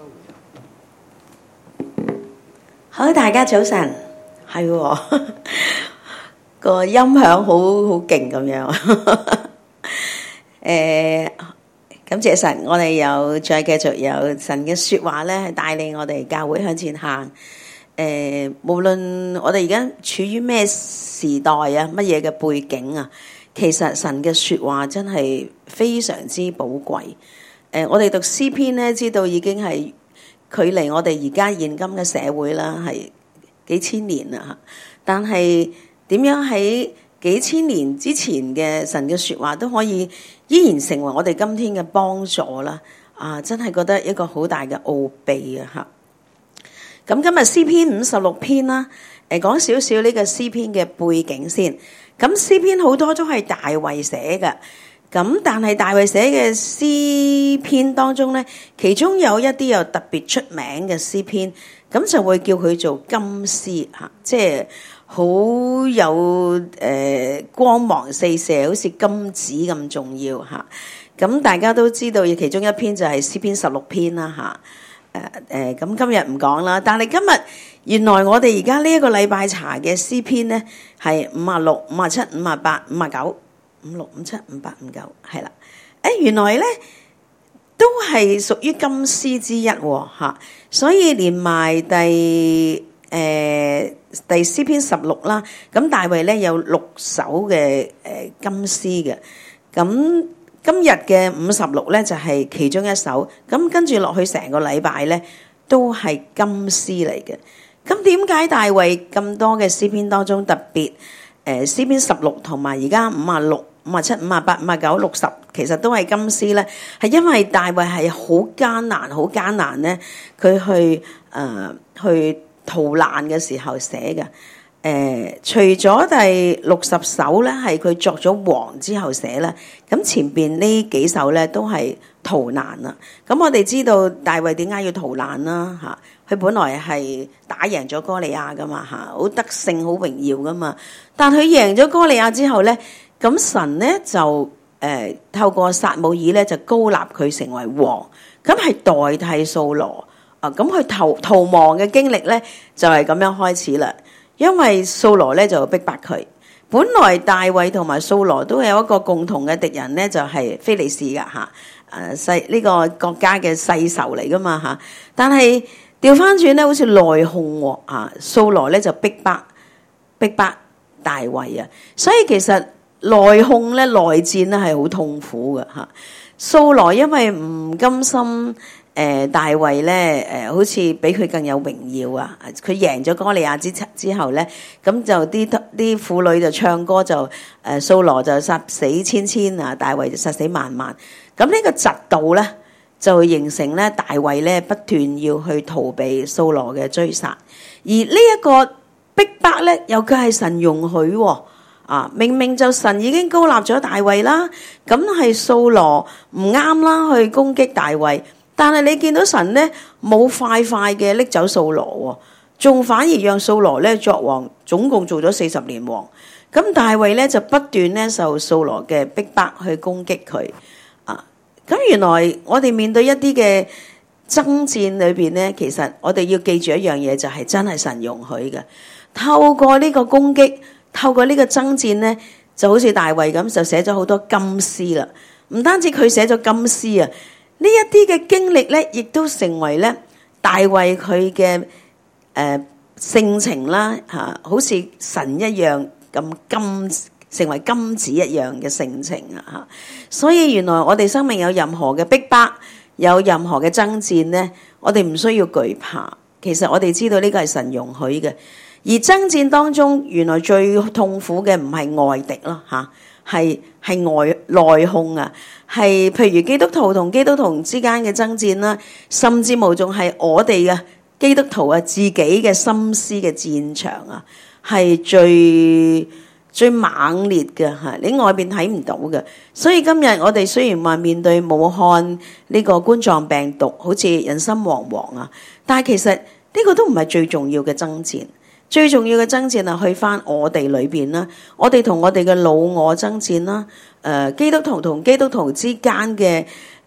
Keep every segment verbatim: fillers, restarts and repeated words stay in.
好，大家早晨，係喎，個音響好好勁咁樣。誒，感謝神，我哋有再繼續有神嘅説話咧，係帶領我哋教會向前行。誒，無論我哋而家處於咩時代啊，乜嘢嘅背景啊，其實神嘅説話真係非常之寶貴。誒，我哋讀詩篇咧，知道已經係距離我哋而家現今嘅社會啦，係幾千年啦。但係點樣喺幾千年之前嘅神嘅説話都可以依然成為我哋今天嘅幫助啦？啊，真係覺得一個好大嘅奧秘啊！嚇。咁今日詩篇五十六篇啦，誒講少少呢個詩篇嘅背景先。咁詩篇好多都係大衛寫嘅。咁但係大衛寫嘅詩篇當中咧，其中有一啲又特別出名嘅詩篇，咁就會叫佢做金詩嚇，即係好有誒、呃、光芒四射，好似金子咁重要嚇。咁大家都知道，其中一篇就係詩篇十六篇啦嚇。誒誒，咁今日唔講啦，但係今日原來我哋而家呢一個禮拜查嘅詩篇咧，係五啊六、五啊七、五啊八、五啊九。五六五七五八五九係啦，誒原來咧都係屬於金詩之一喎嚇，所以連埋第誒第詩篇十六啦，咁大衛咧有六首嘅誒金詩嘅，咁今日嘅五十六咧就係其中一首，咁跟住落去成個禮拜咧都係金詩嚟嘅。咁點解大衛咁多嘅詩篇當中特別誒詩篇十六同埋而家五啊六、五啊七、五啊八、五啊九、六十，其實都係金詩咧，係因為大衛係好艱難、好艱難咧，佢去誒、呃、去逃難嘅時候寫嘅。誒、呃，除咗第六十首咧係佢作咗王之後寫啦，咁前邊呢幾首咧都係逃難啦。咁我哋知道大衛點解要逃難啦？嚇，佢本來係打贏咗哥利亞噶嘛，嚇，好得勝、好榮耀噶嘛。但佢贏咗哥利亞之後咧，咁神咧就誒、呃、透過撒母耳咧就膏立佢成為王，咁係代替掃羅啊。咁佢逃逃亡嘅經歷咧就係、是、咁樣開始啦。因為掃羅咧就逼迫佢，本來大衛同埋掃羅都有一個共同嘅敵人咧，就係、是、非利士噶吓，誒世呢個國家嘅世仇嚟噶嘛吓。但係調翻轉咧，好似內訌啊，掃羅咧就逼迫逼迫大衛啊，所以其實內訌咧內戰咧係好痛苦嘅吓。掃羅因為唔甘心。誒、呃、大衛咧，誒、呃、好似比佢更有榮耀啊！佢贏咗哥利亞之之後咧，咁就啲啲婦女就唱歌就誒，掃、呃、羅就殺死千千啊，大衛就殺死萬萬。咁呢個嫉妒咧，就形成咧大衛咧不斷要去逃避掃羅嘅追殺，而呢一個逼迫咧，又佢係神容許喎。啊，明明就神已經膏立咗大衛啦，咁係掃羅唔啱啦，去攻擊大衛。但係你見到神咧冇快快嘅拎走掃羅，仲反而讓掃羅咧作王，總共做咗四十年王。咁大衛咧就不斷咧受掃羅嘅逼迫去攻擊佢。啊，咁原來我哋面對一啲嘅爭戰裏邊咧，其實我哋要記住一樣嘢，就係真係神容許嘅。透過呢個攻擊，透過呢個爭戰咧，就好似大衛咁，就寫咗好多金詩啦。唔單止佢寫咗金詩啊。呢一啲嘅經歷咧，亦都成為咧大衛佢嘅誒性情啦嚇，好似神一樣咁金，成為金子一樣嘅性情啊嚇。所以原來我哋生命有任何嘅逼迫，有任何嘅爭戰咧，我哋唔需要懼怕。其實我哋知道呢個係神容許嘅，而爭戰當中，原來最痛苦嘅唔係外敵咯嚇。係係外內訌啊，係譬如基督徒同基督徒之間嘅爭戰啦，甚至無仲係我哋嘅基督徒啊自己嘅心思嘅戰場啊，係最最猛烈嘅嚇，你外邊睇唔到嘅。所以今日我哋雖然話面對武漢呢個冠狀病毒，好似人心惶惶啊，但係其實呢個都唔係最重要嘅爭戰。最重要嘅爭戰係去翻我哋裏邊啦，我哋同我哋嘅老我爭戰啦，誒、呃、基督徒同基督徒之間嘅誒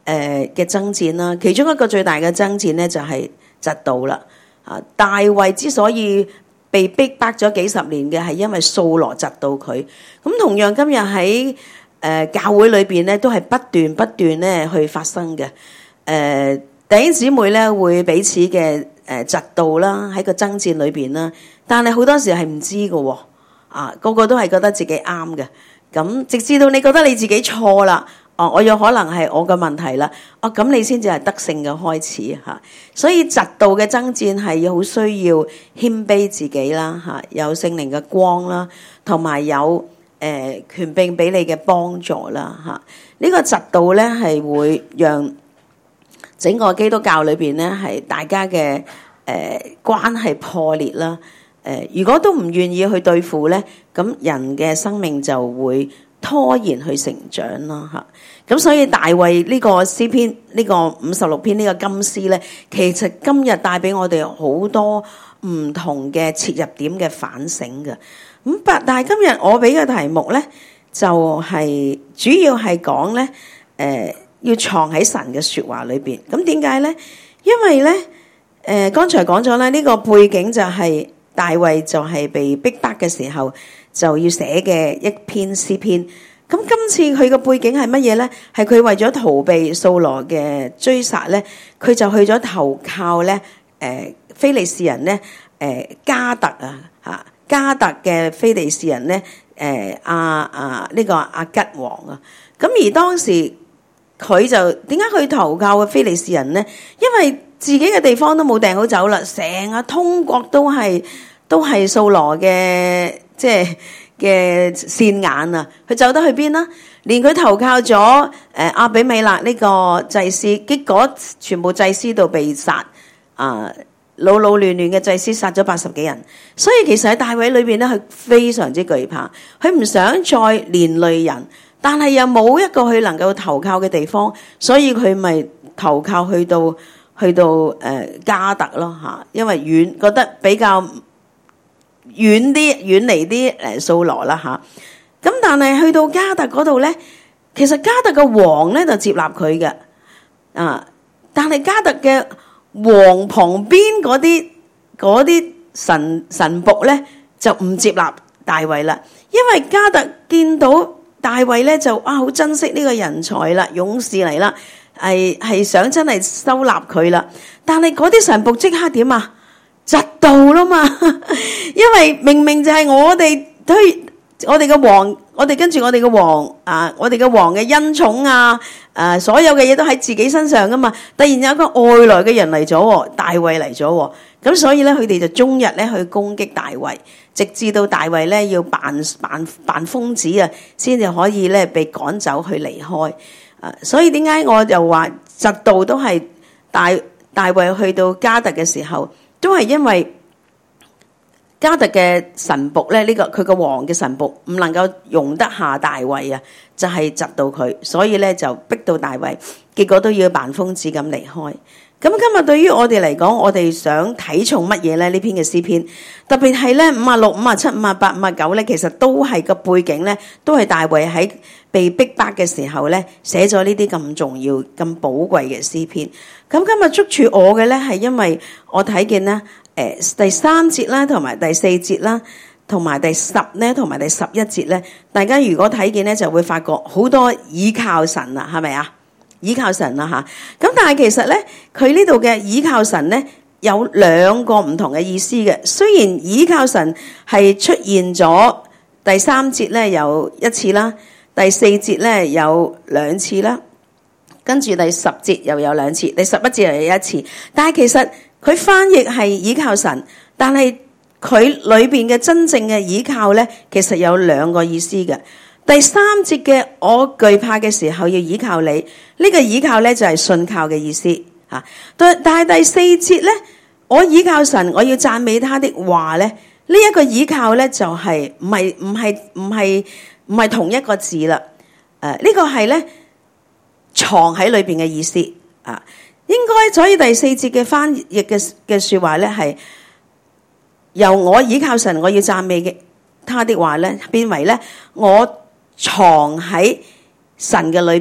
誒嘅爭戰啦。其中一個最大嘅爭戰咧就係嫉妒啦。啊，大衛之所以被逼迫咗幾十年嘅，係因為掃羅嫉妒佢。咁同樣今日喺誒教會裏邊咧，都係不斷不斷咧去發生嘅。誒、呃、弟兄姊妹咧會彼此嘅誒嫉妒啦，喺個爭戰裏邊啦。但係好多時係唔知嘅喎。啊，個個都係覺得自己啱嘅。咁直至到你覺得你自己錯啦。哦，我有可能係我嘅問題啦。哦，咁你先至係得勝嘅開始嚇。所以嫉妒嘅爭戰係好需要謙卑自己啦嚇，有聖靈嘅光啦，同埋有誒、呃、權柄俾你嘅幫助啦嚇。呢、這個嫉妒咧係會讓整個基督教裏邊咧係大家嘅誒、呃、關係破裂啦。誒、呃，如果都唔願意去對付咧，咁人嘅生命就會拖延去成長啦嚇。咁所以大衛呢個詩篇呢個五十六篇呢個金詩咧，其實今日帶俾我哋好多唔同嘅切入點嘅反省嘅。咁但但係今日我俾嘅題目咧，就係主要係講咧，誒要藏喺神嘅説話裏邊。咁點解咧？因為咧，誒剛才講咗咧，呢個背景就係大衛就係被逼迫嘅時候就要寫嘅一篇詩篇。咁今次佢個背景係乜嘢咧？係佢為咗逃避掃羅嘅追殺咧，佢就去咗投靠咧，誒非利士人咧，誒加特啊嚇，加特嘅非利士人咧，誒阿阿呢個阿吉王啊。咁而當時佢就點解去投靠嘅非利士人咧？因為自己嘅地方都冇掟好走啦，成個通國都係都係掃羅嘅，即係嘅線眼啊！佢走得去邊啦？連佢投靠咗誒亞比米勒呢個祭司，結果全部祭司都被殺啊！老老亂亂嘅祭司殺咗八十幾人，所以其實喺大衛裏邊咧，佢非常之懼怕，佢唔想再連累人，但係又冇一個佢能夠投靠嘅地方，所以佢咪投靠去到去到誒、呃、加特咯嚇，因為遠覺得比較遠啲遠離啲誒掃羅啦嚇。咁但係去到加特嗰度咧，其實加特嘅王咧就接納佢嘅啊，但係加特嘅王旁邊嗰啲嗰啲神神僕咧就唔接納大衛啦，因為加特見到大衛咧就啊好珍惜呢個人才啦，勇士嚟啦，係係想真係收納佢啦。但係嗰啲神僕即刻點啊？嫉妒啦嘛，因為明明就係我哋推我哋嘅王，我哋跟住我哋嘅王啊，我哋嘅王嘅恩寵啊，誒、啊，所有嘅嘢都喺自己身上噶嘛。突然有一個外來嘅人嚟咗，大衛嚟咗，咁所以咧，佢哋就終日咧去攻擊大衛，直至到大衛咧要扮扮扮瘋子啊，先至可以咧被趕走去離開。啊，所以點解我就話嫉妒都係大大衛去到加特嘅時候，都係因為加特嘅神僕咧，呢、這個佢個王嘅神僕唔能夠容得下大衛啊，就係嫉妒佢，所以咧就逼到大衛，結果都要扮瘋子咁離開。咁今日對於我哋嚟講，我哋想睇重乜嘢咧？呢篇嘅詩篇，特別係咧五啊六、五啊七、五啊八、五啊九咧，其實都係個背景咧，都係大衛喺被逼迫嘅時候咧，寫咗呢啲咁重要、咁寶貴嘅詩篇。咁今日捉住我嘅咧，係因為我睇見咧，誒、呃、第三節啦，同埋第四節啦，同埋第十咧，同埋第十一節咧，大家如果睇見咧，就會發覺好多倚靠神啊，係咪啊？倚靠神啦吓，咁但係其實咧，佢呢度嘅倚靠神咧有兩個唔同嘅意思嘅。雖然倚靠神係出現咗第三節咧有一次啦，第四節咧有兩次啦，跟住第十節又有兩次，第十一節又有一次。但係其實佢翻譯係倚靠神，但係佢裏邊嘅真正嘅倚靠咧，其實有兩個意思嘅。第三節嘅我懼怕嘅時候要倚靠你，呢、這個倚靠咧就係信靠嘅意思吓。但但係第四節咧，我倚靠神，我要讚美他的話咧，呢、這、一個倚靠咧就係唔係唔係唔係唔係同一個字啦。誒、呃，呢、這個係咧藏喺裏邊嘅意思啊。應該所以第四節嘅翻譯嘅嘅說話咧係由我倚靠神，我要讚美嘅他的話咧，變為咧我藏喺神嘅裏邊，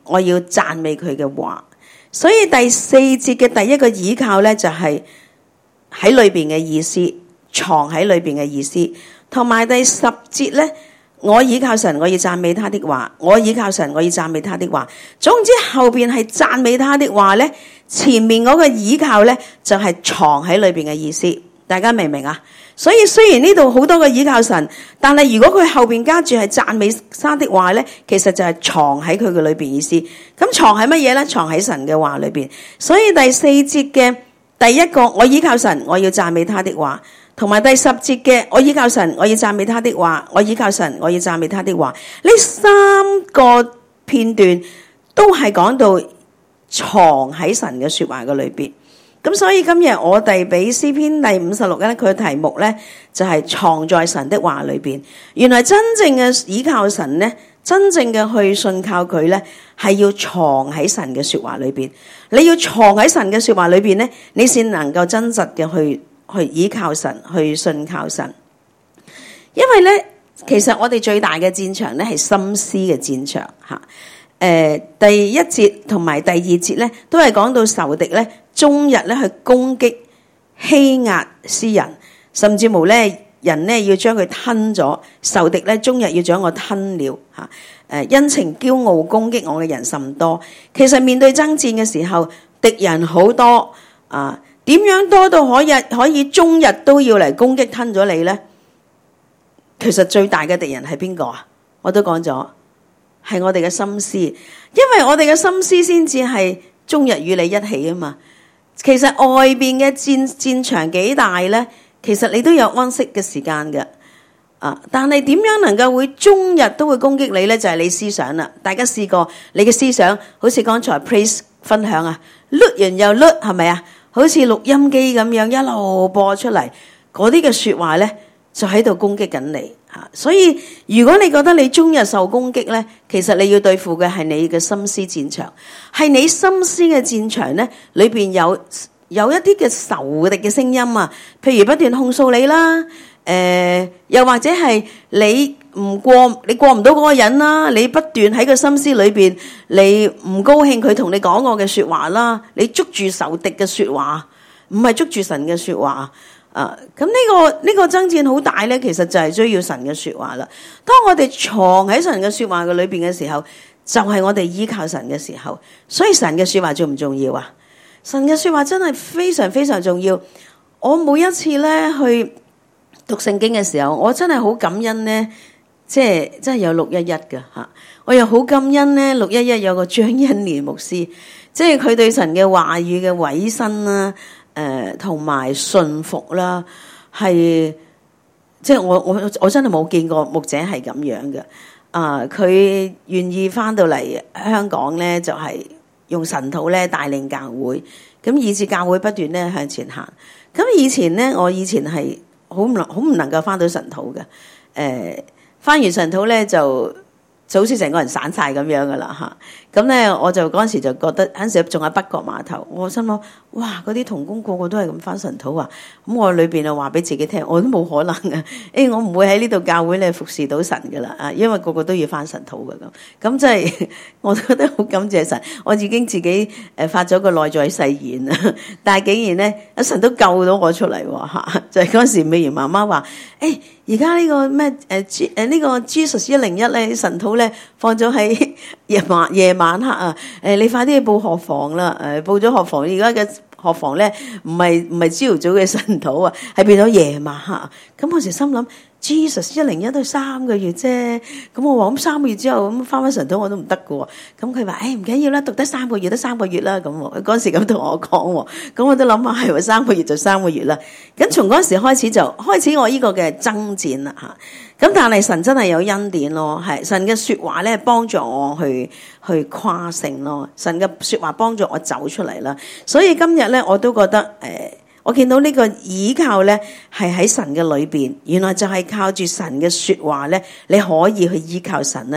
我要讚美佢嘅話。所以第四節嘅第一個倚靠咧，就係喺裏邊嘅意思，藏喺裏邊嘅意思。同埋第十節咧，我倚靠神，我要讚美他的話。我倚靠神，我要讚美他的話。總之後邊係讚美他的話咧，前面嗰個倚靠咧就係藏喺裏邊嘅意思。大家明唔明啊？所以雖然呢度好多個倚靠神，但係如果佢後邊加住係讚美他的話咧，其實就係藏喺佢嘅裏邊意思。咁藏喺乜嘢咧？藏喺神嘅話裏邊。所以第四節嘅第一個，我倚靠神，我要讚美他的話，同埋第十節嘅我倚靠神，我要讚美他的話，我倚靠神，我要讚美他的話。呢三個片段都係講到藏喺神嘅說話嘅裏邊。咁所以今日我哋俾詩篇第五十六咧，佢嘅題目咧就係藏在神的話裏邊。原來真正嘅倚靠神咧，真正嘅去信靠佢咧，係要藏喺神嘅說話裏邊。你要藏喺神嘅說話裏邊咧，你先能夠真實嘅去去倚靠神，去信靠神。因為咧，其實我哋最大嘅戰場咧係心思嘅戰場吓。誒、呃，第一節同埋第二節咧，都係講到仇敵咧，終日咧去攻擊、欺壓詩人，甚至乎咧人咧要將佢吞咗。仇敵咧終日要將我吞了吓。誒、呃，因情驕傲攻擊我嘅人甚多。其實面對爭戰嘅時候，敵人好多啊，點樣多到可以可以終日都要嚟攻擊吞咗你咧？其實最大嘅敵人係邊個啊？我都講咗。係我哋嘅心思，因為我哋嘅心思先至係終日與你一起啊嘛。其實外邊嘅戰戰場幾大咧，其實你都有安息嘅時間嘅啊。但係點樣能夠會終日都會攻擊你咧？就係、是、你思想啦。大家試過你嘅思想，好似剛才 Praise 分享啊，碌完又碌，係咪啊？好似錄音機咁樣一路播出嚟，嗰啲嘅說話咧，就喺度攻擊緊你。所以如果你覺得你終日受攻擊咧，其實你要對付嘅係你嘅心思戰場，係你心思嘅戰場咧，裏邊有有一啲嘅仇敵嘅聲音啊，譬如不斷控訴你啦，誒、呃，又或者係你唔過你過唔到嗰個人啦，你不斷喺個心思裏邊，你唔高興佢同你講過嘅說話啦，你捉住仇敵嘅說話，唔係捉住神嘅說話。啊，咁呢個呢個爭戰好大咧，其實就係需要神嘅說話啦。當我哋藏喺神嘅說話嘅裏邊嘅時候，就係我哋依靠神嘅時候。所以神嘅說話重唔重要啊？神嘅說話真係非常非常重要。我每一次咧去讀聖經嘅時候，我真係好感恩咧，即係真係有六一一嘅吓，我又好感恩咧，六一一有個張恩年牧師，即係佢對神嘅話語嘅委身啦。誒同埋信服啦，係即係我我我真係冇見過牧者係咁樣嘅。啊，佢願意翻到嚟香港咧，就係、是、用神土咧帶領教會，咁以致教會不斷咧向前行。咁以前咧，我以前係好唔好唔能夠翻到神土嘅。誒，翻完神土咧就就好似成個人散晒咁樣噶啦嚇。咁咧我就嗰陣時就覺得，嗰陣時仲喺北角碼頭，我心諗哇，嗰啲同工個個都係咁翻神土啊！咁我裏邊就話俾自己聽，我都冇可能嘅，誒我唔會喺呢度教會咧服侍到神噶啦啊，因為個個都要翻神土嘅咁。咁即係我都覺得好感謝神，我已經自己誒發咗個內在誓言啊，但係竟然咧阿神都救到我出嚟喎嚇！就係嗰陣時美妍媽媽話誒。而家呢個咩誒誒呢個 Jesus 一零一咧神土咧放咗喺夜晚夜晚黑啊！誒你快啲去報學房啦！誒報咗學房，而家嘅學房咧唔係唔係朝頭早嘅神土啊，係變咗夜晚黑啊！咁我時心諗 Jesus 一零一都三個月啫，咁我話咁三個月之後咁翻返神土我都唔得㗎喎。咁佢話誒唔緊要啦，讀得三個月得三個月啦咁。佢嗰時咁同我講，咁我都諗下係話三個月就三個月啦。咁從嗰時開始就開始我呢個嘅爭戰啦嚇。咁但係神真係有恩典咯，係神嘅說話咧幫助我去去跨勝咯，神嘅說話幫助我走出嚟啦。所以今日咧我都覺得誒、呃，我見到呢個倚靠咧係喺神嘅裏邊，原來就係靠住神嘅說話咧，你可以去依靠神咧。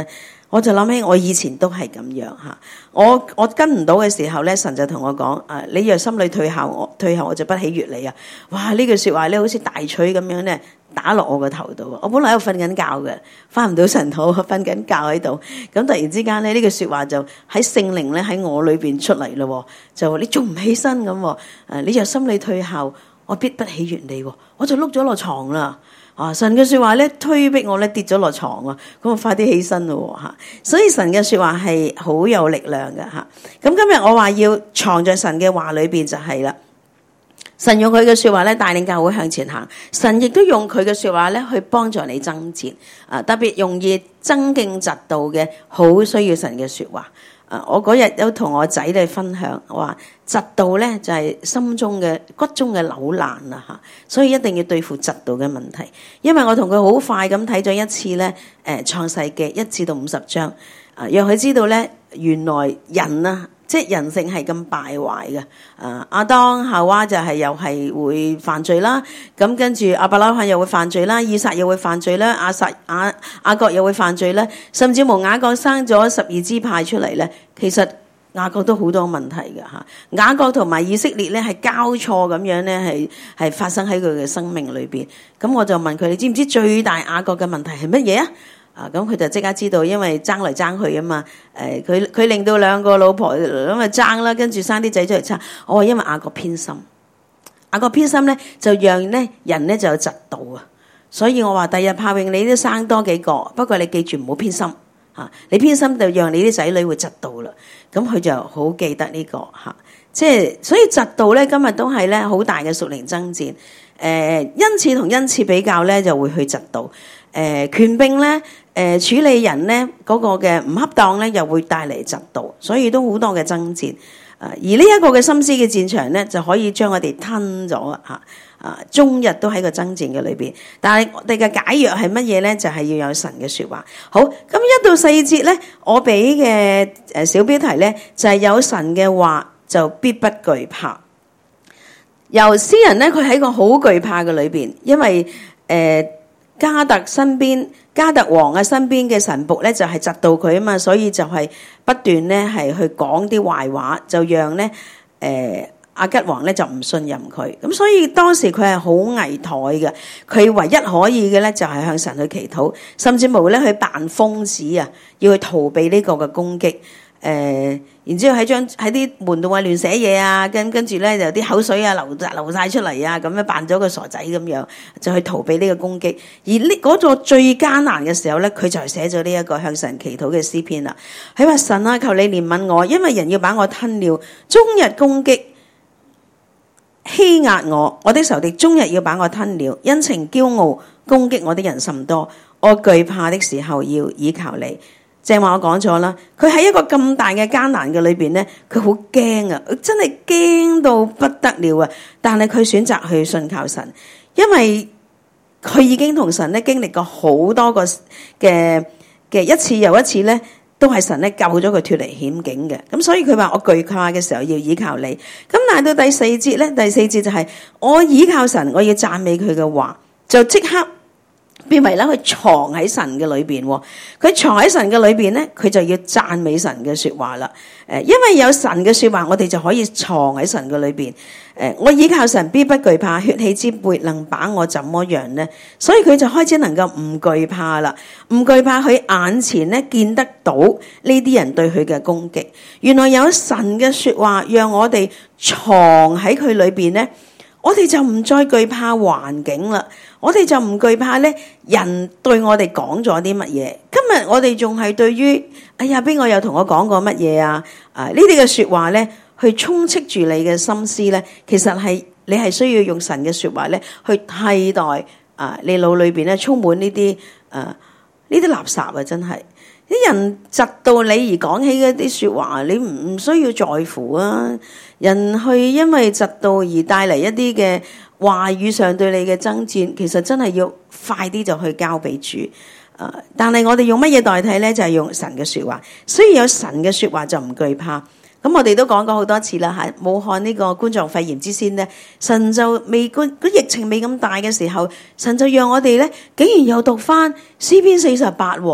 我就諗起我以前都係咁樣嚇，我我跟唔到嘅時候咧，神就同我講：啊，你若心裏退後，我退後我就不喜悅你啊！哇！呢句説話咧，好似大錘咁樣咧打落我個頭度。我本來喺度瞓緊覺嘅，翻唔到神土，瞓緊覺喺度。咁突然之間咧，呢句説話就喺聖靈咧喺我裏邊出嚟咯，就你仲唔起身咁？誒，你若心裏退後，我必不喜悅你。我就碌咗落床啦。啊！神嘅說話咧推逼我咧跌咗落床啊，咁我快啲起身咯吓。所以神嘅說話係好有力量嘅吓。咁今日我話要藏在神嘅話裏邊就係啦。神用佢嘅說話咧帶領教會向前行，神亦都用佢嘅說話咧去幫助你爭戰啊！特別容易爭競嫉妒嘅，好需要神嘅說話。啊！我嗰日都同我仔嚟分享，我話嫉妒咧就係心中嘅骨中嘅朽爛啦嚇，所以一定要對付嫉妒嘅問題。因為我同佢好快咁睇咗一次咧，誒創世記一至到五十章，啊讓佢知道咧原來人啊，即係人性係咁敗壞嘅。啊亞當夏娃就係又係會犯罪啦，咁跟住亞伯拉罕又會犯罪啦，以撒又會犯罪啦，亞撒亞雅各又會犯罪啦，甚至乎雅各生咗十二支派出嚟咧，其實雅各都好多問題嘅嚇。雅各同埋以色列咧係交錯咁樣咧，係係發生喺佢嘅生命裏邊。咁我就問佢：你知唔知最大雅各嘅問題係乜嘢啊？啊，咁佢就即刻知道，因為爭嚟爭去啊嘛。誒，佢佢令到兩個老婆咁啊爭啦，跟住生啲仔出嚟爭。我話因為雅各偏心，雅各偏心咧就讓咧人咧就有嫉妒啊。所以我話第日盼望你都生多幾個，不過你記住唔好偏心嚇。你偏心就讓你啲仔女會嫉妒啦。咁佢就好記得呢個嚇，即係所以嫉妒咧今日都係咧好大嘅屬靈爭戰。誒，恩賜同恩賜比較咧就會去嫉妒。誒，權柄咧。誒，處理人咧嗰個嘅唔恰當咧，又會帶嚟嫉妒，所以都好多嘅爭戰。啊，而呢一個嘅心思嘅戰場咧，就可以將我哋吞咗啊！嚇啊，終日都喺個爭戰嘅裏邊。但係我哋嘅解藥係乜嘢咧？就係要有神嘅説話。好，咁一到四節咧，我俾嘅誒小標題咧，就係有神嘅話就必不懼怕。由詩人咧，佢喺個好懼怕嘅裏邊，因為誒迦特身邊。迦特王嘅身邊嘅臣僕咧就係嫉妒佢啊嘛，所以就係不斷咧係去講啲壞話，就讓咧誒亞吉王咧就唔信任佢。咁所以當時佢係好危殆嘅，佢唯一可以嘅咧就係向神去祈禱，甚至乎咧去扮瘋子啊，要去逃避呢個嘅攻擊。誒、呃，然之後喺張喺啲門度啊亂寫嘢啊，跟跟住咧就啲口水啊流流晒出嚟啊，咁樣扮咗個傻仔咁樣，就去逃避呢個攻擊。而呢嗰座最艱難嘅時候咧，佢就係寫咗呢一個向神祈禱嘅詩篇啦。佢話神啊，求你憐憫我，因為人要把我吞了，終日攻擊欺壓我，我的仇敵終日要把我吞了，因情驕傲攻擊我的人甚多，我懼怕的時候要倚靠你。正話我講咗啦，佢喺一個咁大嘅艱難嘅裏邊咧，佢好驚啊，真係驚到不得了啊！但係佢選擇去信靠神，因為佢已經同神咧經歷過好多個嘅嘅一次又一次咧，都係神咧救咗佢脫離險境嘅。咁所以佢話我懼怕嘅時候要倚靠你。咁但係到第四節咧，第四節就係、是、我倚靠神，我要讚美佢嘅話，就即刻。變為咧，佢藏喺神嘅裏邊，佢藏喺神嘅裏邊咧，佢就要讚美神嘅說話啦。誒，因為有神嘅說話，我哋就可以藏喺神嘅裏邊。誒，我依靠神，必不懼怕，血氣之輩能把我怎麼樣呢？所以佢就開始能夠唔懼怕啦，唔懼怕佢眼前咧見得到呢啲人對佢嘅攻擊。原來有神嘅說話，讓我哋藏喺佢裏邊咧。我哋就唔再懼怕環境啦，我哋就唔懼怕咧人對我哋講咗啲乜嘢。今日我哋仲係對於哎呀邊個又同我講過乜嘢啊？啊呢啲嘅說話咧，去充斥住你嘅心思咧，其實係你係需要用神嘅說話咧去替代啊你腦裏邊咧充滿呢啲啊呢啲垃圾啊！真係啲人窒到你而講起嗰啲說話，你唔唔需要在乎啊！人去因為嫉妒而帶嚟一啲嘅話語上對你嘅爭戰，其實真係要快啲就去交俾主。啊！但係我哋用乜嘢代替咧？就係、是、用神嘅說話。雖然有神嘅說話就唔懼怕。咁我哋都講過好多次啦吓，武漢呢個冠狀肺炎之先咧，神就未個個疫情未咁大嘅時候，神就讓我哋咧竟然又讀翻詩篇四十八。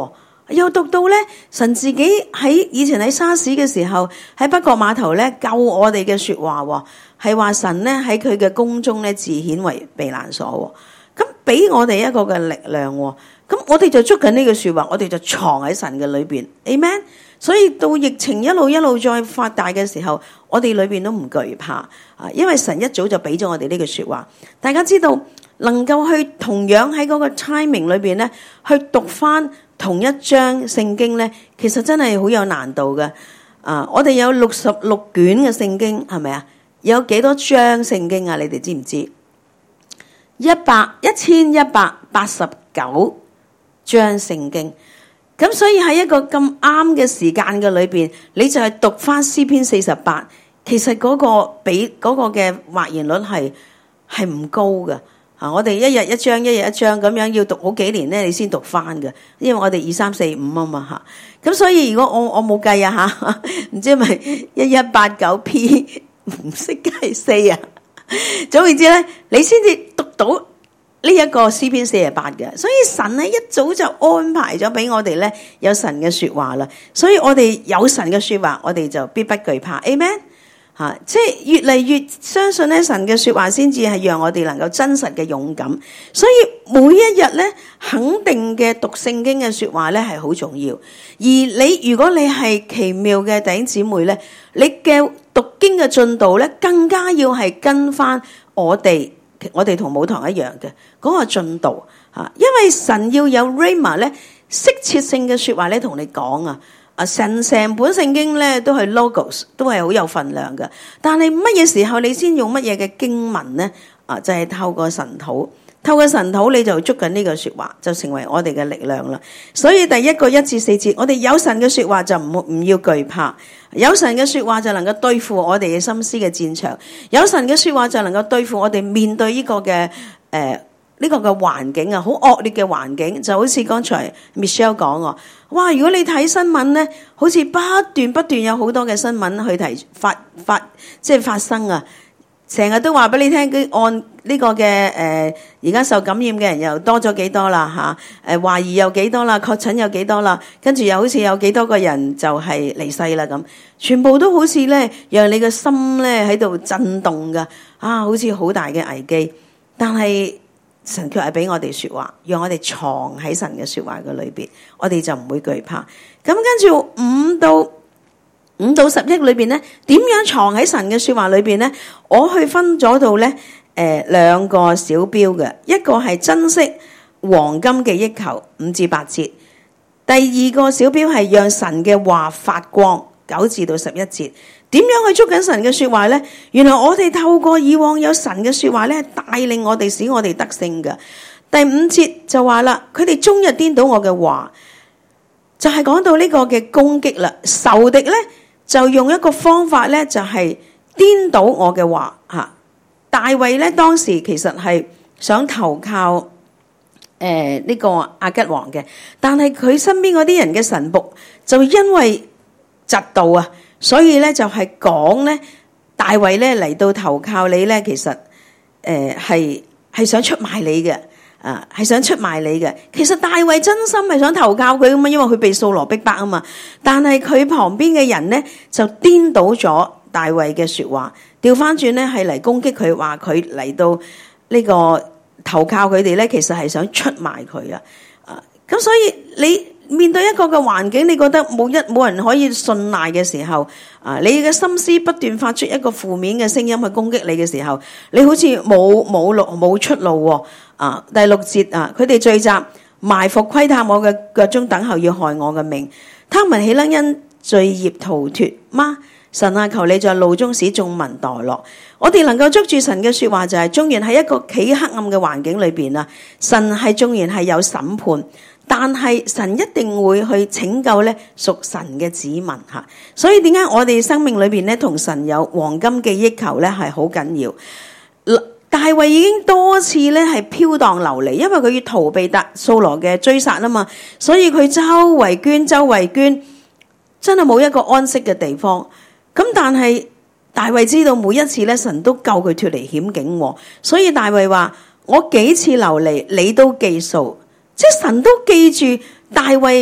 又讀到咧，神自己喺以前喺沙士嘅時候，喺北角碼頭咧救我哋嘅說話，係話神咧喺佢嘅宮中咧自顯為避難所，咁俾我哋一個嘅力量，咁我哋就捉緊呢句說話，我哋就藏喺神嘅裏邊 ，Amen。所以到疫情一路一路再發大嘅時候，我哋裏邊都唔懼怕啊，因為神一早就俾咗我哋呢句說話。大家知道能夠去同樣喺嗰個 timing 裏邊咧，去讀翻同一章聖經咧，其實真係好有難度嘅。啊，我哋有六十六卷嘅聖經，係咪啊？有幾多章聖經啊？你哋知唔知？一百一千一百八十九章聖經。咁所以喺一個咁啱嘅時間嘅裏邊，你就係讀翻詩篇四十八，其實嗰個比嗰個嘅或然率係係唔高嘅。啊，我哋一日一章，一日一章咁樣要讀好幾年咧，你先讀翻嘅，因為我哋二三四五啊嘛吓。咁所以如果我我冇計啊吓，唔知係咪一一八九 P 唔識計四啊？總言之咧，你先至讀到呢一個詩篇四十八嘅，所以神咧一早就安排咗俾我哋咧有神嘅說話啦，所以我哋有神嘅說話，我哋就必不懼怕 ，Amen 吓、啊，即係越嚟越相信咧神嘅說話，先至係讓我哋能夠真實嘅勇敢。所以每一日咧肯定嘅讀聖經嘅說話咧係好重要。而你如果你係奇妙嘅弟兄姊妹咧，你嘅讀經嘅進度咧更加要係跟翻我哋。我哋同母堂一樣嘅嗰個進度吓，因為神要有 Rhema 咧適切性嘅說話咧同你講啊，啊神成本聖經咧都係 logos， 都係好有分量嘅。但係乜嘢時候你先用乜嘢嘅經文咧？啊，就係透過神土，透過神土你就捉緊呢個說話，就成為我哋嘅力量啦。所以第一個一至四節，我哋有神嘅說話就唔唔要懼怕。有神嘅說話就能夠對付我哋嘅心思嘅戰場，有神嘅說話就能夠對付我哋面對呢個嘅誒呢個嘅環境啊，好惡劣嘅環境，就好似剛才 Michelle 講啊，哇！如果你睇新聞咧，好似不斷不斷有好多嘅新聞去提發發即係發生啊。成日都話俾你聽，佢按呢個嘅誒，而家受感染嘅人又多咗幾多啦嚇？誒懷疑有幾多啦，確診有幾多啦，跟住又好似有幾多個人就係離世啦咁，全部都好似咧，讓你嘅心咧喺度震動噶，啊，好似好大嘅危機。但係神卻係俾我哋說話，讓我哋藏喺神嘅說話嘅裏邊，我哋就唔會懼怕。咁跟住五到。五到十億裏邊咧，點樣藏喺神嘅說話裏邊咧？我去分咗到咧，誒、呃、兩個小標嘅，一個係珍惜黃金嘅益求五至八節，第二個小標係讓神嘅話發光九至到十一節。點樣去捉緊神嘅說話咧？原來我哋透過以往有神嘅說話咧，帶領我哋使我哋得勝嘅。第五節就話啦，佢哋終日顛倒我嘅話，就係、是、講到呢個嘅攻擊啦，仇敵咧。就用一個方法咧，就係顛倒我嘅話吓。大衛咧當時其實係想投靠誒呢、呃這個亞吉王嘅，但係佢身邊嗰啲人嘅臣僕就因為嫉妒啊，所以咧就係講咧大衛咧嚟到投靠你咧，其實誒係係想出賣你嘅。啊，係想出賣你嘅。其實大衛真心係想投靠佢噶嘛，因為佢被掃羅逼迫啊嘛。但係佢旁邊嘅人咧就顛倒咗大衛嘅說話，調翻轉咧係嚟攻擊佢，話佢嚟到呢個投靠佢哋咧，其實係想出賣佢啊。啊，咁所以你面對一個嘅環境，你覺得冇一冇人可以信賴嘅時候，啊，你嘅心思不斷發出一個負面嘅聲音去攻擊你嘅時候，你好似冇冇路冇出路喎。啊，第六節啊，佢哋聚集埋伏窺探我嘅腳中，等候要害我嘅命。他們豈能因罪孽逃脫嗎？神啊，求你在路中使眾民墮落。我哋能夠捉住神嘅說話，就係縱然喺一個幾黑暗嘅環境裏邊啊，神係縱然係有審判，但係神一定會去拯救咧屬神嘅子民吓。所以點解我哋生命裏邊咧同神有黃金嘅益求咧係好緊要。大衛已經多次咧係飄蕩流離，因為佢要逃避達掃羅嘅追殺啊嘛，所以佢周圍捐周圍捐，真係冇一個安息嘅地方。咁但係大衛知道每一次咧神都救佢脫離險境，所以大衛話：我幾次流離，你都記數，即係神都記住大衛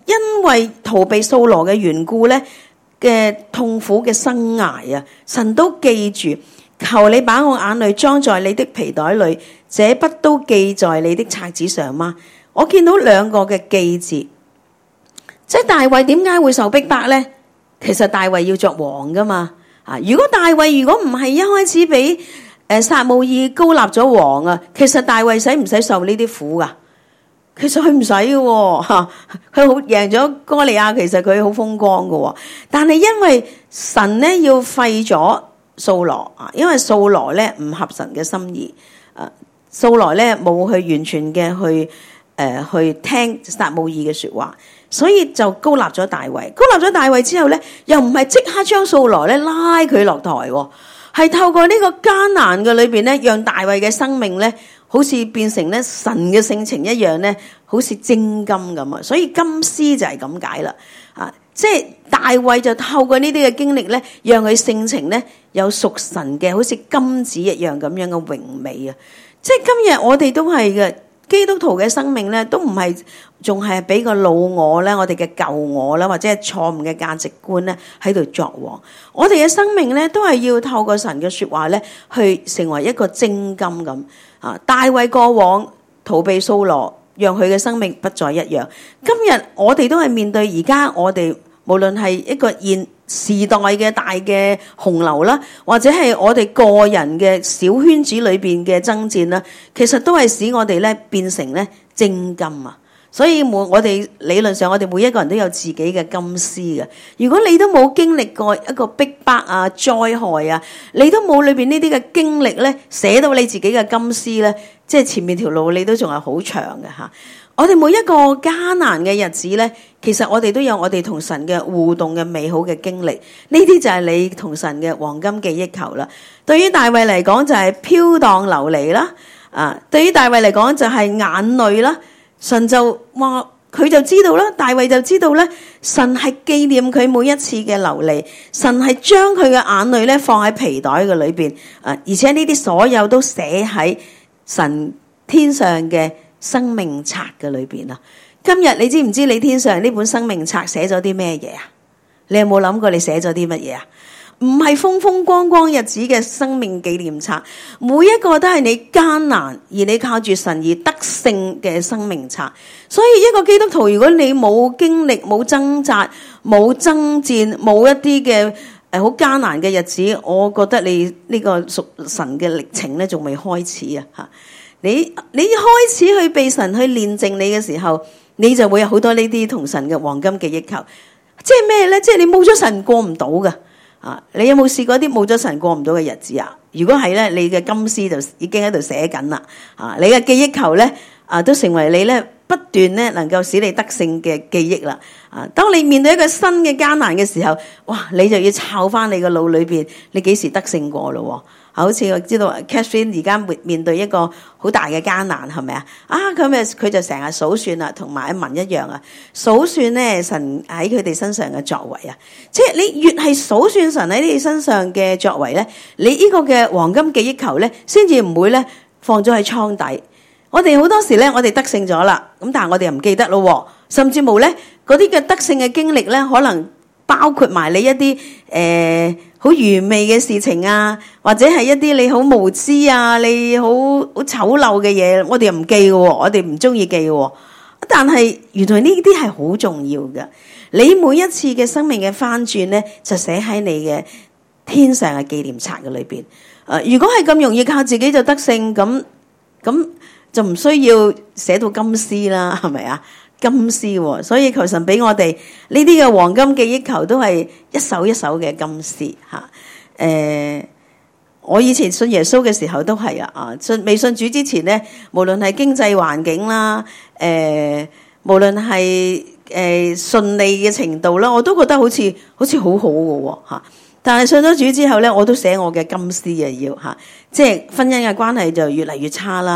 因為逃避掃羅嘅緣故咧嘅痛苦嘅生涯啊，神都記住，求你把我眼淚裝在你的皮袋裏，這筆都記在你的冊子上嗎？我見到兩個嘅記字，即係大衛點解會受逼迫咧？其實大衛要作王噶嘛，啊！如果大衛如果唔係一開始俾誒撒母耳膏立咗王啊，其實大衛使唔使受呢啲苦噶？其實佢唔使嘅吓，佢好贏咗哥利亞，其實佢好風光嘅，但係因為神咧要廢咗掃羅啊，因為掃羅咧唔合神嘅心意，誒，掃羅咧冇去完全嘅去誒、呃、去聽撒母耳嘅說話。所以就膏立咗大衛，膏立咗大衛之後咧，又唔係即刻將掃羅咧拉佢落台，係透過呢個艱難嘅裏邊咧，讓大衛嘅生命咧，好似變成咧神嘅性情一樣咧，好似精金咁啊！所以金絲就係咁解啦，啊，即係大衛就透過呢啲嘅經歷咧，讓佢性情咧有屬神嘅，好似金子一樣咁樣嘅榮美啊！即係今日我哋都係嘅。基督徒嘅生命咧，都唔係仲係俾個老我咧，我哋嘅舊我啦，或者係錯誤嘅價值觀咧喺度作王。我哋嘅生命咧，都係要透過神嘅說話咧，去成為一個精金咁啊！大衛過往逃避掃羅，讓佢嘅生命不再一樣。今日我哋都係面對而家我哋無論係一個現時代嘅大嘅洪流啦，或者係我哋個人嘅小圈子裏邊嘅爭戰啦，其實都係使我哋咧變成咧精金啊！所以每我哋理論上，我哋每一個人都有自己嘅金絲嘅。如果你都冇經歷過一個逼迫啊、災害啊，你都冇裏邊呢啲嘅經歷咧，寫到你自己嘅金絲咧，即係前面條路你都仲係好長嘅吓。我哋每一個艱難嘅日子咧，其實我哋都有我哋同神嘅互動嘅美好嘅經歷，呢啲就係你同神嘅黃金記憶球啦。對於大衛嚟講就係飄蕩流離啦，啊，對於大衛嚟講就係眼淚啦。神就話佢就知道啦，大衛就知道咧，神係紀念佢每一次嘅流離，神係將佢嘅眼淚咧放喺皮袋嘅裏邊，啊，而且呢啲所有都寫喺神天上嘅生命冊嘅裏邊啊！今日你知唔知你天上呢本生命冊寫咗啲咩嘢啊？你有冇諗過你寫咗啲乜嘢啊？唔係風風光光日子嘅生命紀念冊，每一個都係你艱難而你靠住神而得勝嘅生命冊。所以一個基督徒，如果你冇經歷、冇掙扎、冇爭戰、冇一啲嘅誒好艱難嘅日子，我覺得你呢個屬神嘅歷程咧，仲未開始啊！吓。你你開始去被神去煉淨你嘅時候，你就會有好多呢啲同神嘅黃金記憶球。即係咩咧？即係你冇咗神過唔到噶啊！你有冇試過啲冇咗神過唔到嘅日子啊？如果係咧，你嘅金絲就已經喺度寫緊啦啊！你嘅記憶球咧啊，都成為你咧不斷咧能夠使你得勝嘅記憶啦啊！當你面對一個新嘅艱難嘅時候，哇！你就要抄翻你個腦裏邊，你幾時得勝過咯？好似我知道 Catherine 而家面面對一個好大嘅艱難，係咪啊？啊，佢咪佢就成日數算啦，同埋阿文一樣啊，數算咧神喺佢哋身上嘅作為啊，即係你越係數算神喺你身上嘅作為咧，你呢個嘅黃金記憶球咧，先至唔會咧放咗喺倉底。我哋好多時咧，我哋得勝咗啦，咁但係我哋又唔記得咯，甚至冇咧嗰啲嘅得勝嘅經歷咧，可能包括埋你一啲誒好愚昧嘅事情啊，或者係一啲你好無知啊，你好好醜陋嘅嘢，我哋又唔記嘅，我哋唔中意記嘅。但係原來呢啲係好重要嘅，你每一次嘅生命嘅翻轉咧，就寫喺你嘅天上嘅紀念冊嘅裏邊。誒、呃，如果係咁容易靠自己就得勝，咁咁就唔需要寫到金絲啦，係咪啊？金絲，所以求神俾我哋呢啲嘅黃金記憶球都係一手一手嘅金絲吓。誒、呃，我以前信耶穌嘅時候都係啊，啊信未信主之前咧，無論係經濟環境啦，誒、呃，無論係誒順利嘅程度啦，我都覺得好似好似好好嘅吓。但係信咗主之後咧，我都寫我嘅金絲啊，要吓，即係婚姻嘅關係就越嚟越差啦。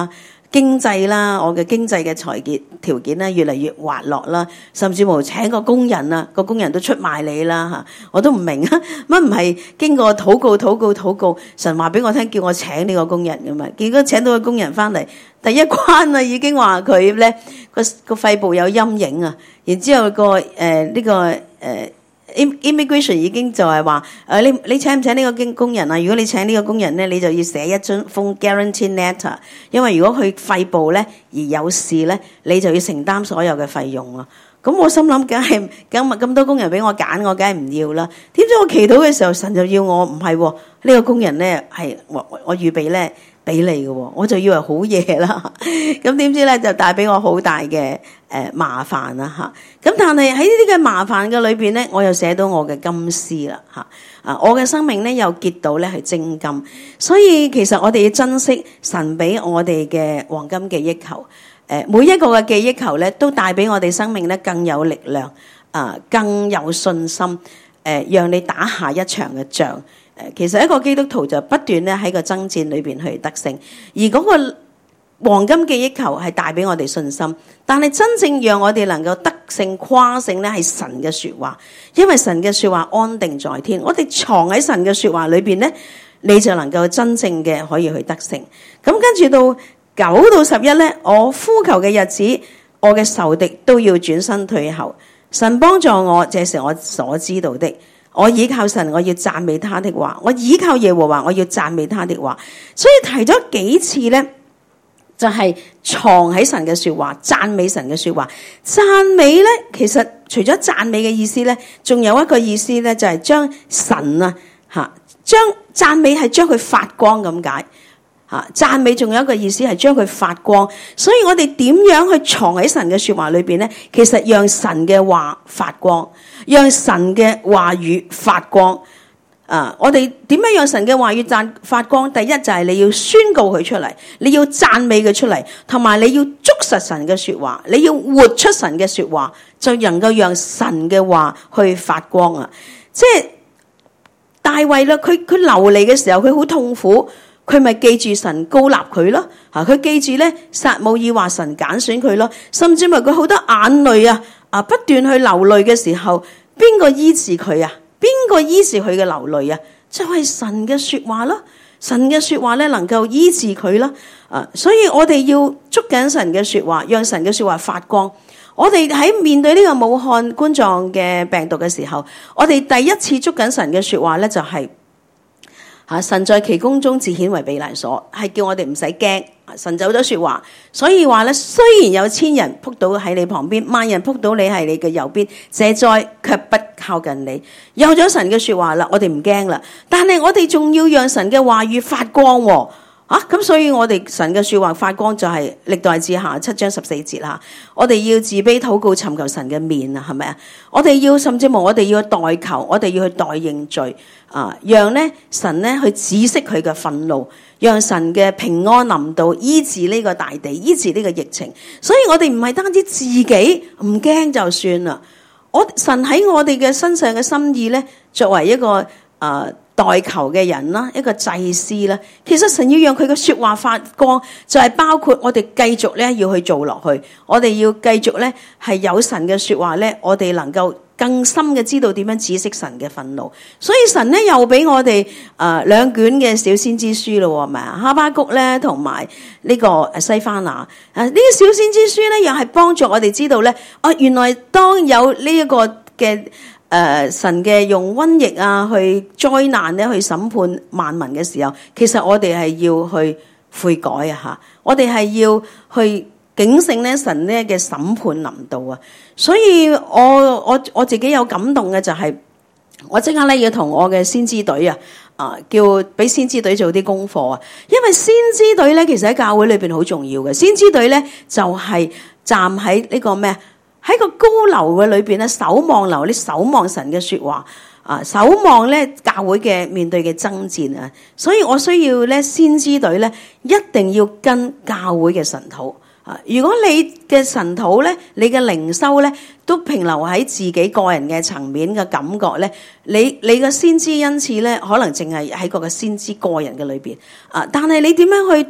經濟啦，我嘅經濟嘅財結條件咧越嚟越滑落啦，甚至乎請個工人啊，個工人都出賣你啦嚇，我都唔明啊，乜唔係經過禱告禱告禱告，神話俾我聽叫我請呢個工人㗎嘛，結果請到個工人翻嚟，第一關啊已經話佢咧個個肺部有陰影啊，然之後個誒呢、呃這個誒。呃Immigration 已經就係話，誒你你請唔請呢個工工人啊？如果你請呢個工人咧，你就要寫一張封 guarantee letter，因為如果佢肺部咧而有事咧，你就要承擔所有嘅費用咯。咁我心諗，梗係咁咁多工人俾我揀，我梗係唔要啦。點知我祈禱嘅時候，神就要我唔係喎，呢、這個工人咧係我我預備咧俾你嘅，我就以為好嘢啦。咁點知咧就帶俾我好大嘅誒麻煩啦嚇。咁但係喺呢啲嘅麻煩嘅裏邊咧，我又寫到我嘅金絲啦嚇。啊，我嘅生命咧又結到咧係精金，所以其實我哋要珍惜神俾我哋嘅黃金記憶球。誒，每一個嘅記憶球咧，都帶俾我哋生命咧更有力量，啊，更有信心，誒，讓你打下一場嘅仗。誒，其實一個基督徒就不斷咧喺個爭戰裏邊去得勝，而嗰個黃金記憶球係帶俾我哋信心。但係真正讓我哋能夠得勝誇勝咧，係神嘅說話，因為神嘅說話安定在天，我哋藏喺神嘅說話裏邊咧，你就能夠真正嘅可以去得勝。咁跟住到九到十一咧，我呼求嘅日子，我嘅仇敵都要轉身退後。神幫助我，這是我所知道的。我倚靠神，我要讚美他的話；我倚靠耶和華，我要讚美他的話。所以提咗幾次咧，就係、是、藏喺神嘅說話，讚美神嘅說話。讚美咧，其實除咗讚美嘅意思咧，仲有一個意思咧，就係、是、將神啊吓，將讚美係將佢發光咁解。啊！讚美仲有一個意思係將佢發光，所以我哋點樣去藏喺神嘅說話裏邊咧？其實讓神嘅話發光，讓神嘅話語發光。啊！我哋點樣讓神嘅話語讚發光？第一就係你要宣告佢出嚟，你要讚美佢出嚟，同埋你要捉實神嘅說話，你要活出神嘅說話，就能夠讓神嘅話去發光啊！即係大衛啦，佢佢流離嘅時候，佢好痛苦。佢咪記住神膏立佢咯，吓，佢記住咧撒母耳話神揀選佢咯，甚至乎佢好多眼淚啊，啊不斷去流淚嘅時候，邊個醫治佢啊？邊個醫治佢嘅流淚啊？就係神嘅說話咯，神嘅說話咧能夠醫治佢啦，啊，所以我哋要捉緊神嘅說話，讓神嘅說話發光。我哋喺面對呢個武漢冠狀嘅病毒嘅時候，我哋第一次捉緊神嘅說話咧就係、是。啊！神在其宮中自顯為避難所，係叫我哋唔使驚。神就有咗說話，所以話咧，雖然有千人撲到喺你旁邊，萬人撲到你係你嘅右邊，這災卻不靠近你。有咗神嘅說話啦，我哋唔驚啦。但係我哋仲要讓神嘅話語發光喎。啊，咁所以我哋神嘅說話發光就係歷代志下七章十四節啦。我哋要自卑禱告，尋求神嘅面啊，係咪啊？我哋要甚至乎我哋要代求，我哋要去代認罪啊，讓咧神咧去止息佢嘅憤怒，讓神嘅平安臨到，醫治呢個大地，醫治呢個疫情。所以我哋唔係單止自己唔驚就算啦，我神喺我哋嘅身上嘅心意咧，作為一個啊。呃代求嘅人啦，一個祭司啦，其實神要讓佢嘅說話發光，就係、是、包括我哋繼續咧要去做落去，我哋要繼續咧係有神嘅說話咧，我哋能夠更深嘅知道點樣止息神嘅憤怒。所以神咧又俾我哋誒兩卷嘅小先知書咯，係咪啊？哈巴谷咧同埋呢個西番雅啊，呢啲小先知書咧又係幫助我哋知道咧，哦，原來當有呢一個嘅。誒、呃，神嘅用瘟疫啊，去災難咧，去審判萬民嘅時候，其實我哋係要去悔改啊！吓，我哋係要去警醒咧，神咧嘅審判臨到啊！所以我我我自己有感動嘅就係、是，我即刻咧要同我嘅先知隊啊，啊叫俾先知隊做啲功課啊，因為先知隊咧其實喺教會裏邊好重要嘅，先知隊咧就係、是、站喺呢個咩？喺個高樓嘅裏邊咧，守望樓，你守望神嘅說話啊，守望咧教會嘅面對嘅爭戰啊，所以我需要咧先知隊咧一定要跟教會嘅神土啊。如果你嘅神土咧，你嘅靈修咧都停留喺自己個人嘅層面嘅感覺咧，你你嘅先知恩賜咧，可能淨係喺個個先知個人嘅裏邊啊。但係你點樣去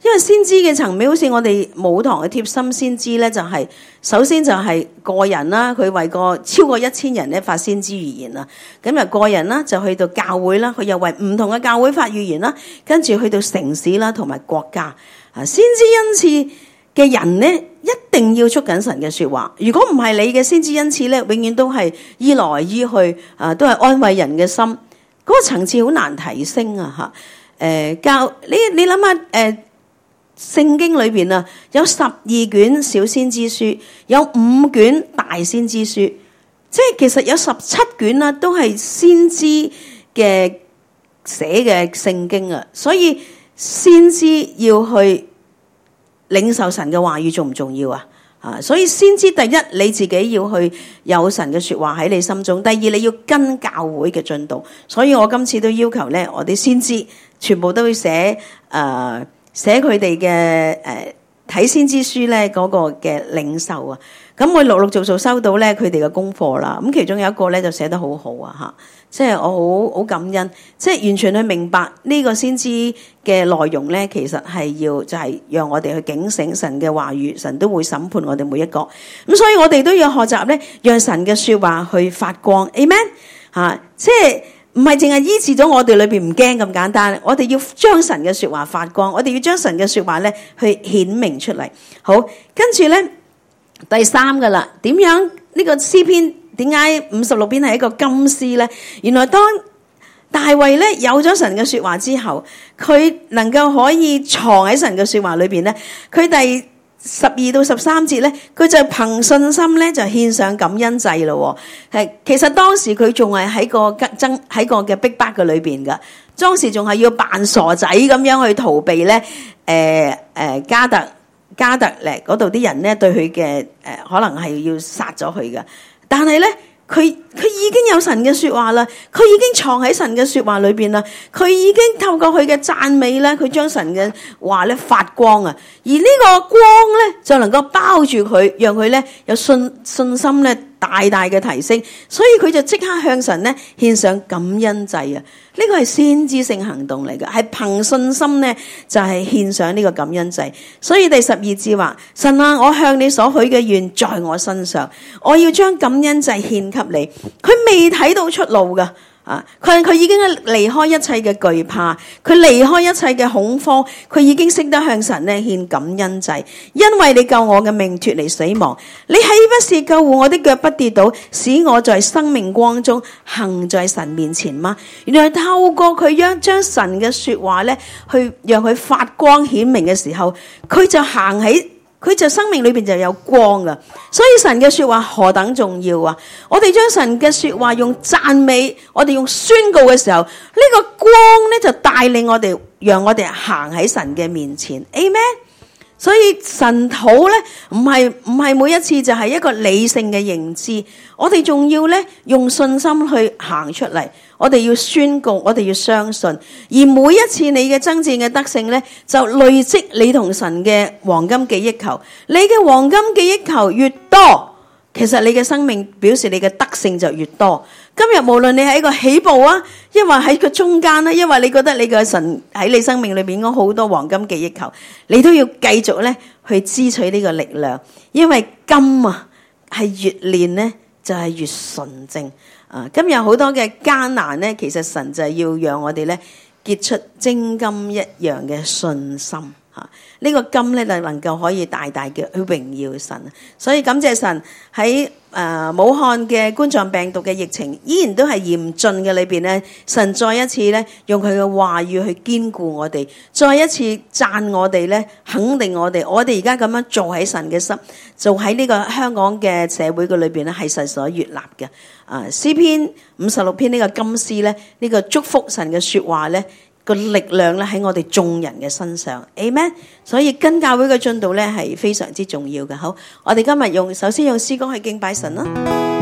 因為先知嘅層面，好似我哋舞堂嘅貼心先知咧，就係、是、首先就係個人啦，佢為個超過一千人咧發先知預言啦。咁啊個人啦就去到教會啦，佢又為唔同嘅教會發預言啦，跟住去到城市啦同埋國家啊。先知恩賜嘅人咧，一定要捉緊神嘅說話。如果唔係你嘅先知恩賜咧，永遠都係醫來醫去啊，都係安慰人嘅心。嗰、那個層次好難提升啊！吓、呃，誒教你你諗下誒。呃聖經裏邊啊，有十二卷小先知書，有五卷大先知書，即係其實有十七卷啦，都係先知嘅寫嘅聖經啊。所以先知要去領受神嘅話語重唔重要啊？啊，所以先知第一你自己要去有神嘅說話喺你心中，第二你要跟教會嘅進度。所以我今次都要求咧，我哋先知全部都會寫誒。呃寫佢哋嘅誒睇先知書咧嗰個嘅領袖啊，咁我陸陸續續收到咧佢哋嘅功課啦。咁其中有一個咧就寫得好好啊嚇，即係我好好感恩，即係完全去明白呢個先知嘅內容咧，其實係要就係讓我哋去警醒神嘅話語，神都會審判我哋每一個。咁所以我哋都要學習咧，讓神嘅説話去發光。Amen 嚇，即係。唔係淨係醫治咗我哋裏邊唔驚咁簡單，我哋要將神嘅說話發光，我哋要將神嘅說話咧去顯明出嚟。好，跟住咧第三噶啦，點樣呢個詩篇點解五十六篇係一個金詩咧？原來當大衛咧有咗神嘅說話之後，佢能夠可以藏喺神嘅說話裏邊咧，佢第十二到十三節咧，佢就憑信心咧就獻上感恩祭咯。係其實當時佢仲係喺個爭喺個嘅逼迫嘅裏邊噶，當時仲係要扮傻仔咁樣去逃避咧。誒、呃、誒，加特加特咧嗰度啲人咧對佢嘅誒可能係要殺咗佢噶，但係咧。佢佢已經有神嘅說話啦，佢已經藏喺神嘅說話裏邊啦，佢已經透過佢嘅讚美咧，佢將神嘅話咧發光啊，而呢個光咧就能夠包住佢，讓佢咧有信信心咧大大嘅提升，所以佢就即刻向神咧獻上感恩祭啊！呢個係先知性行動嚟嘅，係憑信心咧就係獻上呢個感恩祭。所以第十二節話：神啊，我向你所許嘅願在我身上，我要將感恩祭獻給你。佢未睇到出路噶。啊！佢佢已經離開一切嘅懼怕，佢離開一切嘅恐慌，佢已經識得向神咧獻感恩祭，因為你救我嘅命脫離死亡，你豈不是救護我的腳不跌倒，使我在生命光中行在神面前嗎？原來透過佢將將神嘅說話咧，去讓佢發光顯明嘅時候，佢就行喺。佢就生命裏邊就有光噶，所以神嘅說話何等重要啊！我哋將神嘅說話用讚美，我哋用宣告嘅時候，呢、這個光咧就帶領我哋，讓我哋行喺神嘅面前。Amen。所以神土咧唔係唔係每一次就係一個理性嘅認知，我哋仲要咧用信心去行出嚟，我哋要宣告，我哋要相信，而每一次你嘅爭戰嘅得勝咧，就累積你同神嘅黃金記憶球，你嘅黃金記憶球越多，其實你嘅生命表示你嘅得勝就越多。今日無論你喺一個起步啊，抑或喺個中間啦，因為你覺得你嘅神喺你生命裏邊應該好多黃金記憶球，你都要繼續咧去支取呢個力量，因為金啊係越練咧就係越純正啊！今日好多嘅艱難咧，其實神就係要讓我哋咧結出精金一樣嘅信心。啊！呢個金咧就能夠可以大大嘅去榮耀神，所以感謝神喺誒、呃、武漢嘅冠狀病毒嘅疫情依然都係嚴峻嘅裏邊咧，神再一次咧用佢嘅話語去堅固我哋，再一次讚我哋咧，肯定我哋，我哋而家咁樣做喺神嘅心，做喺呢個香港嘅社會嘅裏邊咧，係神所悅納嘅。啊，詩篇五十六篇呢個金詩咧，呢、這個祝福神嘅說話咧。個力量咧喺我哋眾人嘅身上 ，Amen。所以跟教會嘅進度咧係非常之重要嘅。好，我哋今日用首先用詩歌去敬拜神啦。